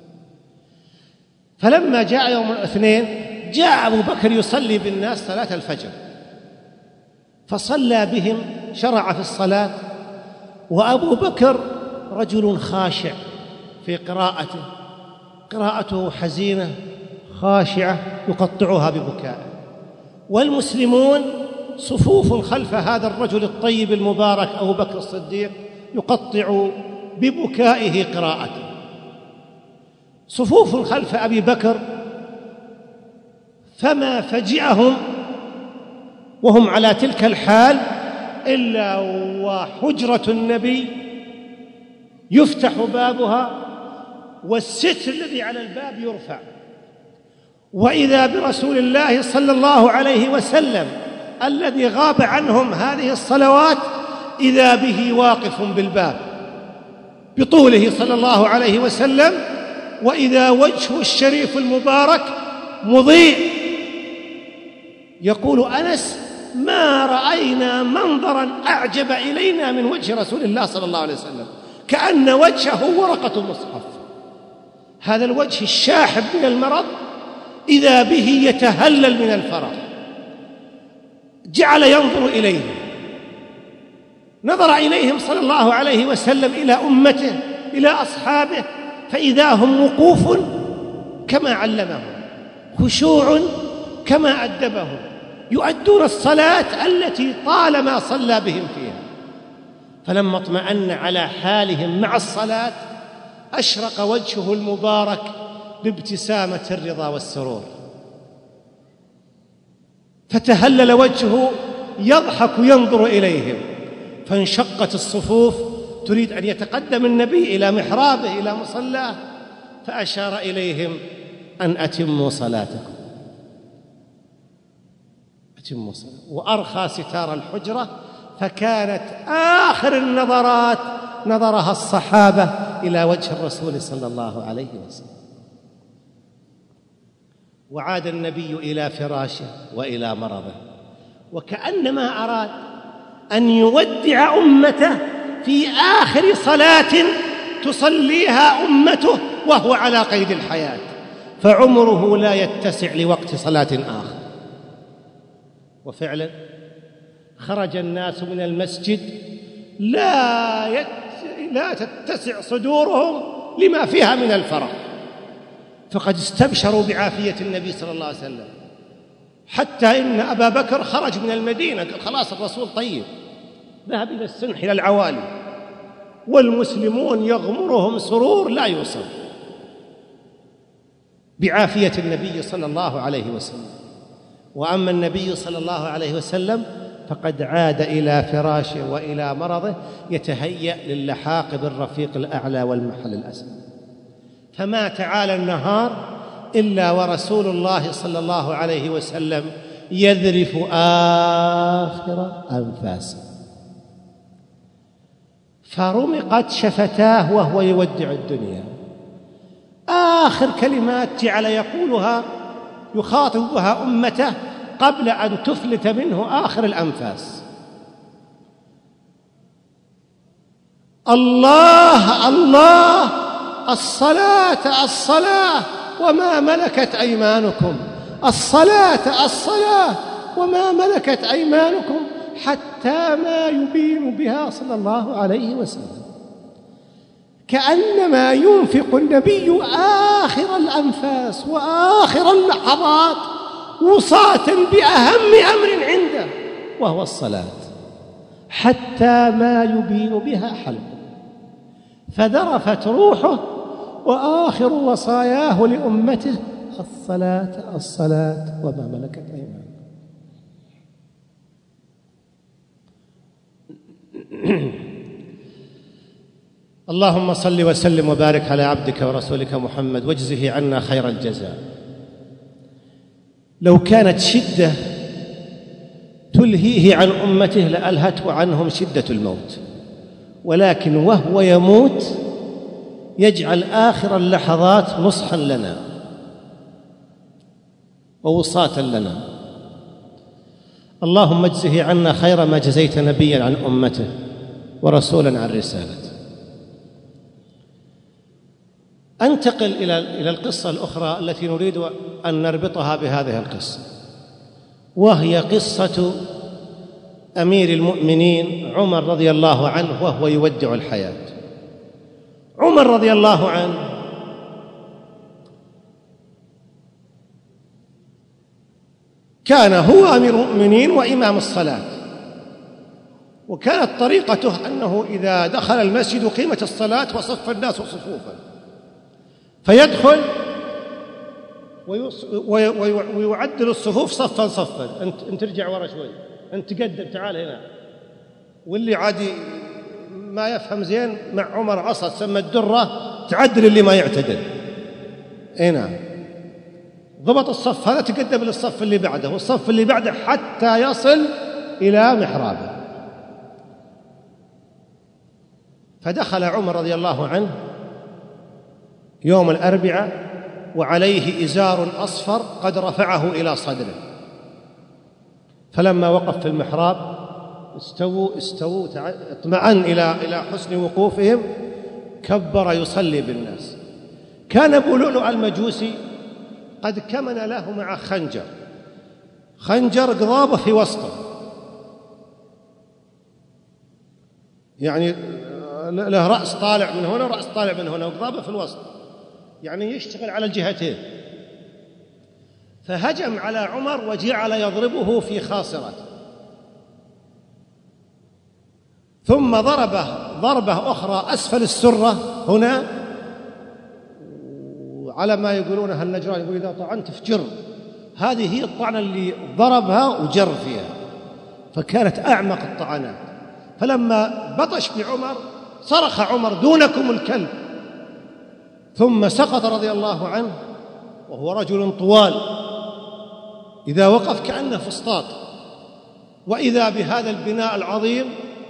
فلما جاء يوم الاثنين جاء أبو بكر يصلي بالناس صلاة الفجر، فصلى بهم، شرع في الصلاة، وأبو بكر رجل خاشع في قراءته حزينة خاشعة يقطعها ببكائه، والمسلمون صفوف خلف هذا الرجل الطيب المبارك أبو بكر الصديق يقطع ببكائه قراءته. صفوف خلف أبي بكر، فما فجعهم وهم على تلك الحال إلا وحجرة النبي يفتح بابها والستر الذي على الباب يرفع، وإذا برسول الله صلى الله عليه وسلم الذي غاب عنهم هذه الصلوات إذا به واقف بالباب بطوله صلى الله عليه وسلم، وإذا وجهه الشريف المبارك مضيء. يقول أنس: ما رأينا منظرا أعجب إلينا من وجه رسول الله صلى الله عليه وسلم، كأن وجهه ورقة مصحف. هذا الوجه الشاحب من المرض إذا به يتهلل من الفرح. جعل ينظر إليهم، نظر إليهم صلى الله عليه وسلم إلى أمته إلى أصحابه، فإذا هم وقوف كما علمهم، خشوع كما أدبهم، يؤدون الصلاة التي طالما صلى بهم فيها. فلما اطمأن على حالهم مع الصلاة أشرق وجهه المبارك بابتسامة الرضا والسرور، فتهلل وجهه يضحك ينظر إليهم، فانشقت الصفوف تريد أن يتقدم النبي إلى محرابه إلى مصلاه، فأشار إليهم أن أتموا صلاتكم، أتموا صلاة. وأرخى ستار الحجرة، فكانت آخر النظرات نظرها الصحابة إلى وجه الرسول صلى الله عليه وسلم. وعاد النبي إلى فراشه وإلى مرضه، وكأنما أراد أن يودع أمته في آخر صلاة تصليها أمته وهو على قيد الحياة، فعمره لا يتسع لوقت صلاة آخر. وفعلا خرج الناس من المسجد لا تتسع صدورهم لما فيها من الفرح، فقد استبشروا بعافية النبي صلى الله عليه وسلم، حتى إن أبا بكر خرج من المدينة قال: خلاص الرسول طيب، ذهب إلى السنح إلى العوالي، والمسلمون يغمرهم سرور لا يوصف بعافية النبي صلى الله عليه وسلم. وأما النبي صلى الله عليه وسلم فقد عاد إلى فراشه وإلى مرضه يتهيأ للحاق بالرفيق الأعلى والمحل الأسفل. فما تعالى النهار إلا ورسول الله صلى الله عليه وسلم يذرف آخر أنفاسه، فرمقت شفتاه وهو يودع الدنيا. آخر كلمات جعل يقولها يخاطب بها أمته قبل أن تفلت منه آخر الأنفاس: الله الله الصلاة الصلاة وما ملكت أيمانكم، الصلاة الصلاة وما ملكت أيمانكم، حتى ما يبين بها صلى الله عليه وسلم. كأنما ينفق النبي آخر الأنفاس وآخر اللحظات وصاة بأهم أمر عنده وهو الصلاة، حتى ما يبين بها حلقه، فذرفت روحه وآخر وصاياه لأمته الصلاة الصلاة وما ملكت أيمانكم. اللهم صل وسلم وبارك على عبدك ورسولك محمد واجزه عنا خير الجزاء. لو كانت شدة تلهيه عن أمته لألهته عنهم شدة الموت، ولكن وهو يموت يجعل آخر اللحظات نصحا لنا ووصاة لنا. اللهم اجزه عنا خير ما جزيت نبيا عن أمته ورسولا عن رسالته. أنتقل إلى القصة الأخرى التي نريد أن نربطها بهذه القصة، وهي قصة أمير المؤمنين عمر رضي الله عنه وهو يودع الحياة. عمر رضي الله عنه كان هو أمير المؤمنين وإمام الصلاة، وكانت طريقته أنه إذا دخل المسجد قيمت الصلاة وصف الناس صفوفا، فيدخل ويعدل الصفوف صفا صفا. أنت ترجع ورا شوي، أنت تقدم، تعال هنا. واللي عادي ما يفهم زين مع عمر عصا تسمى الدرة تعدل اللي ما يعتدل. هنا ضبط الصف هذا، تقدم للصف اللي بعده والصف اللي بعده حتى يصل إلى محرابه. فدخل عمر رضي الله عنه يوم الأربعاء وعليه إزار أصفر قد رفعه إلى صدره، فلما وقف في المحراب استووا اطمأن إلى حسن وقوفهم، كبر يصلي بالناس. كان أبو لؤلؤ المجوسي قد كمن له مع خنجر قضابة في وسطه، يعني له رأس طالع من هنا ورأس طالع من هنا وقضابة في الوسط، يعني يشتغل على الجهتين. فهجم على عمر وجعل يضربه في خاصرته، ثم ضربة أخرى أسفل السرة هنا، وعلى ما يقولونها النجران، يقول إذا طعنت فجر. هذه هي الطعنة اللي ضربها وجر فيها، فكانت أعمق الطعنات. فلما بطش بعمر صرخ عمر دونكم الكلب، ثم سقط رضي الله عنه وهو رجل طوال، إذا وقف كأنه فسطاط، وإذا بهذا البناء العظيم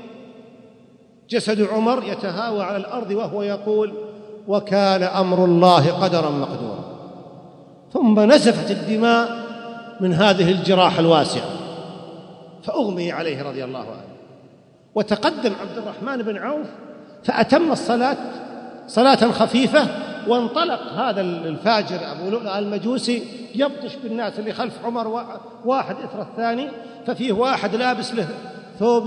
جسد عمر يتهاوى على الأرض وهو يقول وكان أمر الله قدرا مقدورا. ثم نزفت الدماء من هذه الجراح الواسعة، فأغمي عليه رضي الله عنه. وتقدم عبد الرحمن بن عوف فأتم الصلاة صلاة خفيفة، وانطلق هذا الفاجر أبو لؤلؤ المجوسي يبطش بالناس اللي خلف عمر، واحد إثر الثاني. ففيه واحد لابس له ثوب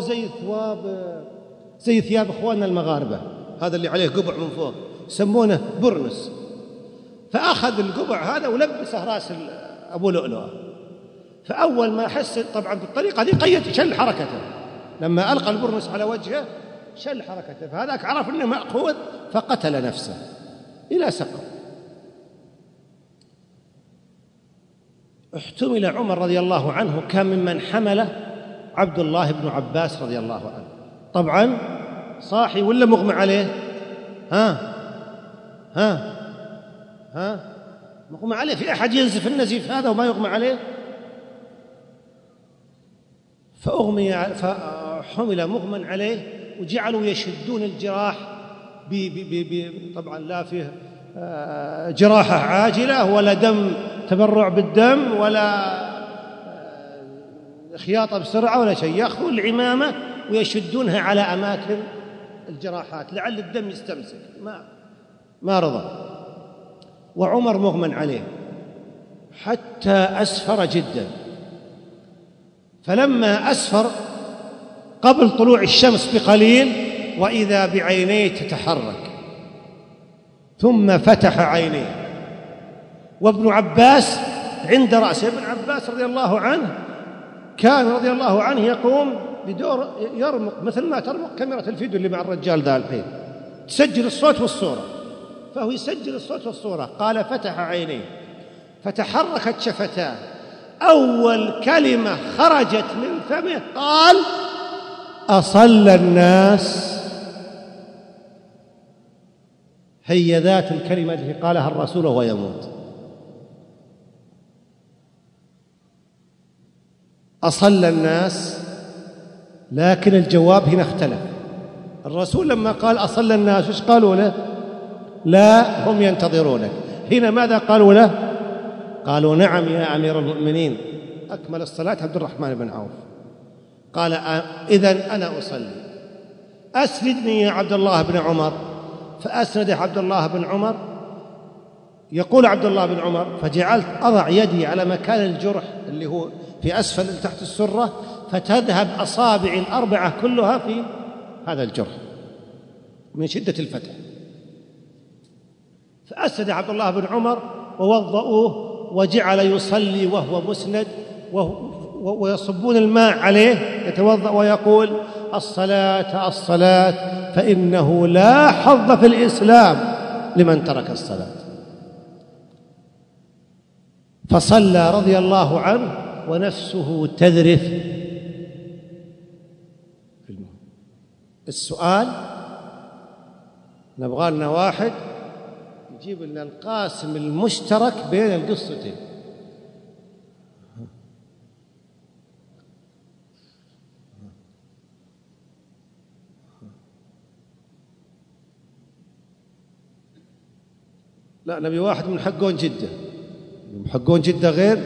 زي ثياب إخواننا المغاربة، هذا اللي عليه قبع من فوق يسمونه برنس، فأخذ القبع هذا ولبسه راس أبو لؤلؤ. فأول ما حس طبعا بالطريقة هذه قيد شل حركته، لما ألقى البرنس على وجهه شل حركته، فهذاك عرف أنه مأخوذ فقتل نفسه إلى سقط. احتمل عمر رضي الله عنه، كان ممن حمله عبد الله بن عباس رضي الله عنه، طبعا صاحي ولا مغمى عليه؟ مغمى عليه. في أحد ينزف النزيف هذا وما يغمى عليه؟ فحمل مغمى عليه، وجعلوا يشدون الجراح طبعا لا فيه جراحة عاجلة ولا دم تبرع بالدم ولا خياطة بسرعة ولا شيء، يأخذون العمامة ويشدونها على أماكن الجراحات لعل الدم يستمسك. ما رضى، وعمر مغمى عليه حتى أسفر جدا. فلما أسفر قبل طلوع الشمس بقليل وإذا بعينيه تتحرك، ثم فتح عينيه وابن عباس عند رأسه. ابن عباس رضي الله عنه كان رضي الله عنه يقوم بدور يرمق مثل ما ترمق كاميرا الفيديو اللي مع الرجال ذا الحين، تسجل الصوت والصورة، فهو يسجل الصوت والصورة. قال فتح عينيه فتحركت شفتاه، أول كلمة خرجت من فمه قال: أصلى الناس. هي ذات الكلمة التي قالها الرسول وهو يموت. أصلى الناس، لكن الجواب هنا اختلف. الرسول لما قال أصلى الناس وش قالوا له؟ لا، هم ينتظرونك. هنا ماذا قالوا له؟ قالوا: نعم يا أمير المؤمنين، أكمل الصلاة عبد الرحمن بن عوف. قال: إذن أنا أصلي، أسندني يا عبد الله بن عمر. فأسند عبد الله بن عمر. يقول عبد الله بن عمر: فجعلت أضع يدي على مكان الجرح اللي هو في أسفل تحت السرة، فتذهب أصابعي الأربعة كلها في هذا الجرح من شدة الفتح. فأسند عبد الله بن عمر ووضؤوه، وجعل يصلي وهو مسند، ويصبون الماء عليه، يتوضأ ويقول: الصلاة الصلاة، فإنه لا حظ في الإسلام لمن ترك الصلاة. فصلى رضي الله عنه ونفسه تذرف. السؤال نبغى لنا واحد يجيب لنا القاسم المشترك بين القصتين. لا، نبي واحد من حقون جدة. حقون جدة غير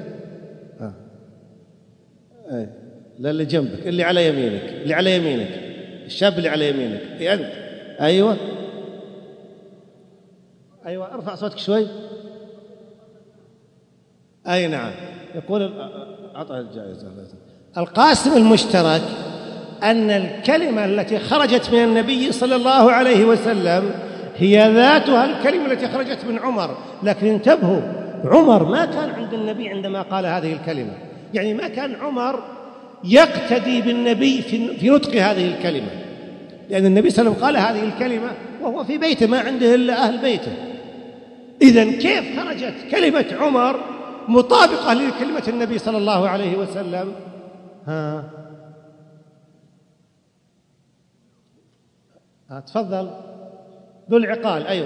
لا، اللي جنبك، اللي على يمينك، اللي على يمينك، الشاب اللي على يمينك. أنت أيوة أيوة، ارفع صوتك شوي. أي نعم. يقول أعطى الجائزة. القاسم المشترك أن الكلمة التي خرجت من النبي صلى الله عليه وسلم هي ذاتها الكلمة التي خرجت من عمر. لكن انتبهوا، عمر ما كان عند النبي عندما قال هذه الكلمة، يعني ما كان عمر يقتدي بالنبي في نطق هذه الكلمة، لأن النبي صلى الله عليه وسلم قال هذه الكلمة وهو في بيته، ما عنده إلا أهل بيته. إذن كيف خرجت كلمة عمر مطابقة لكلمة النبي صلى الله عليه وسلم؟ تفضل. ذو العقال. أيوة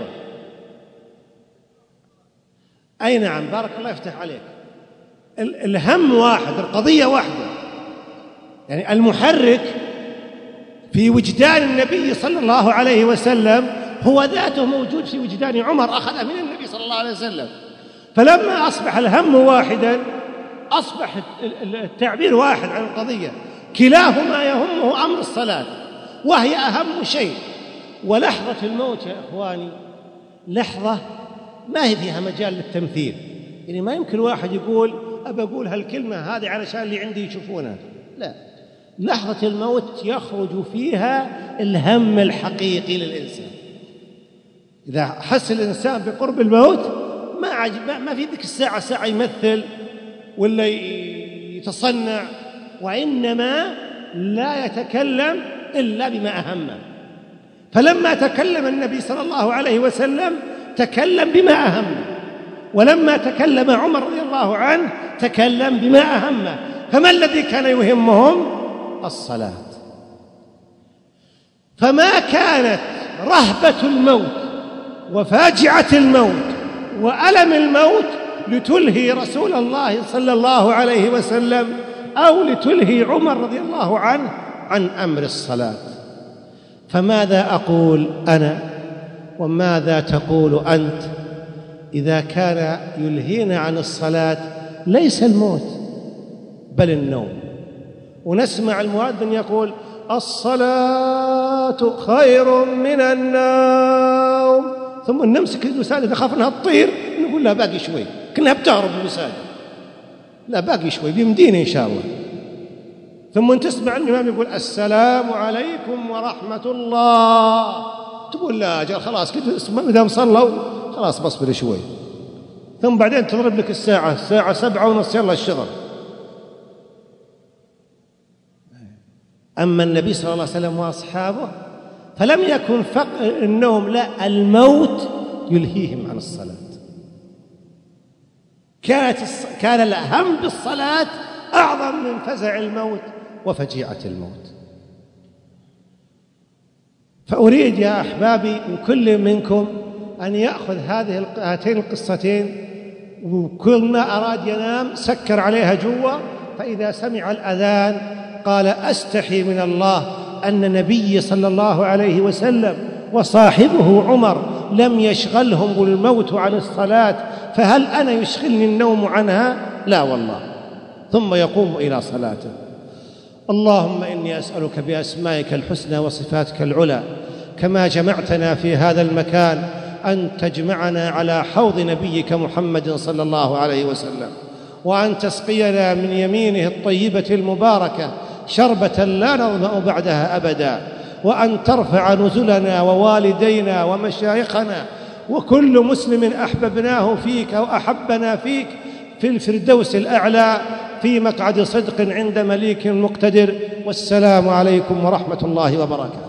أي نعم، بارك الله يفتح عليك. الهم واحد، القضية واحدة، يعني المحرك في وجدان النبي صلى الله عليه وسلم هو ذاته موجود في وجدان عمر، أخذ من النبي صلى الله عليه وسلم. فلما أصبح الهم واحدا أصبح التعبير واحد عن القضية، كلاهما يهمه أمر الصلاة وهي أهم شيء. ولحظة الموت يا إخواني لحظة ما هي فيها مجال للتمثيل، يعني ما يمكن واحد يقول أبى أقول هالكلمة هذه علشان اللي عندي يشوفونها. لا، لحظة الموت يخرج فيها الهم الحقيقي للإنسان. إذا حس الإنسان بقرب الموت ما في ذيك الساعة ساعة يمثل ولا يتصنع، وإنما لا يتكلم إلا بما أهمه. فلما تكلم النبي صلى الله عليه وسلم تكلم بما أهمه، ولما تكلم عمر رضي الله عنه تكلم بما أهمه. فما الذي كان يهمهم؟ الصلاة. فما كانت رهبة الموت وفاجعة الموت وألم الموت لتلهي رسول الله صلى الله عليه وسلم أو لتلهي عمر رضي الله عنه عن أمر الصلاة. فماذا أقول أنا وماذا تقول أنت إذا كان يلهينا عن الصلاة ليس الموت بل النوم، ونسمع المؤذن يقول الصلاة خير من النوم، ثم نمسك الوسادة إذا خاف أنها تطير نقول لا باقي شوي، كأنها بتهرب الوسادة، لا باقي شوي بيمدينا إن شاء الله. ثم تسمع الإمام يقول السلام عليكم ورحمة الله، تقول لا أجل خلاص كده إذا صلوا خلاص بصبر شوي. ثم بعدين تضرب لك الساعة 7:30 يلا الشغل. أما النبي صلى الله عليه وسلم وأصحابه فلم يكن النوم، لا، الموت يلهيهم عن الصلاة. كان الهم بالصلاة أعظم من فزع الموت وفجيعة الموت. فأريد يا أحبابي من كل منكم أن يأخذ هاتين القصتين، وكل ما أراد ينام سكر عليها جوا، فإذا سمع الأذان قال أستحي من الله أن نبي صلى الله عليه وسلم وصاحبه عمر لم يشغلهم الموت عن الصلاة، فهل أنا يشغلني النوم عنها؟ لا والله. ثم يقوم إلى صلاته. اللهم إني أسألك بأسمائك الحسنى وصفاتك العلى كما جمعتنا في هذا المكان أن تجمعنا على حوض نبيك محمد صلى الله عليه وسلم، وأن تسقينا من يمينه الطيبة المباركة شربة لا نظمأ بعدها أبدا، وأن ترفع نزلنا ووالدينا ومشايخنا وكل مسلم أحببناه فيك وأحبنا فيك في الفردوس الأعلى في مقعد صدق عند مليك مقتدر. والسلام عليكم ورحمة الله وبركاته.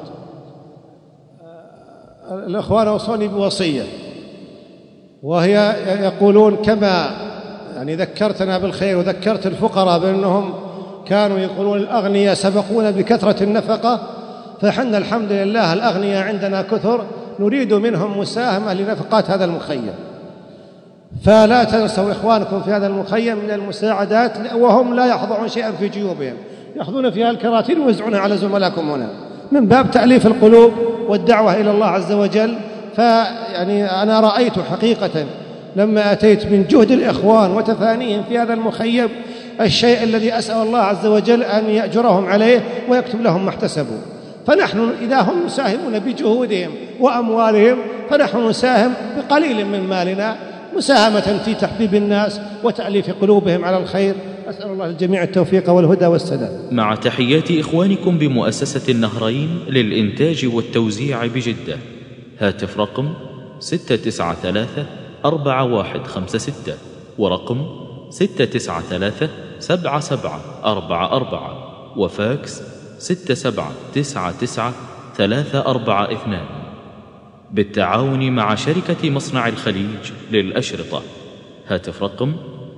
الأخوان أوصوني بوصية، وهي يقولون كما ذكرتنا بالخير وذكرت الفقراء بأنهم كانوا يقولون الأغنياء سبقونا بكثرة النفقة، فحنا الحمد لله الأغنياء عندنا كثر، نريد منهم مساهمة لنفقات هذا المخيم، فلا تنسوا إخوانكم في هذا المخيم من المساعدات، وهم لا يحضعون شيئا في جيوبهم، يأخذون فيها الكراتين ويوزعونها على زملائكم هنا من باب تأليف القلوب والدعوة إلى الله عز وجل. أنا رأيت حقيقة لما أتيت من جهد الإخوان وتفانيهم في هذا المخيم الشيء الذي أسأل الله عز وجل أن يأجرهم عليه ويكتب لهم ما احتسبوا. فنحن إذا هم يساهمون بجهودهم وأموالهم فنحن نساهم بقليل من مالنا مساهمة في تحبيب الناس وتأليف قلوبهم على الخير. أسأل الله الجميع التوفيق والهدى والسداد. مع تحيات إخوانكم بمؤسسة النهرين للإنتاج والتوزيع بجدة. هاتف رقم 693-4156 ورقم 693-7744 وفاكس 6799-342 بالتعاون مع شركة مصنع الخليج للأشرطة. هاتف رقم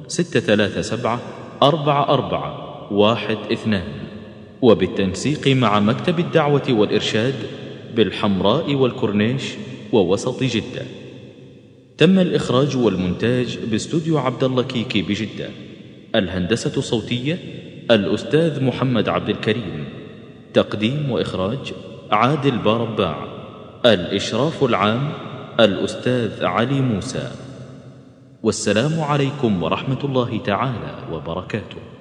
637-4412 وبالتنسيق مع مكتب الدعوة والإرشاد بالحمراء والكورنيش ووسط جدة. تم الإخراج والمونتاج باستوديو عبد الله كيكي بجدة. الهندسة الصوتية الأستاذ محمد عبد الكريم. تقديم وإخراج عادل بارباع. الإشراف العام الأستاذ علي موسى. والسلام عليكم ورحمة الله تعالى وبركاته.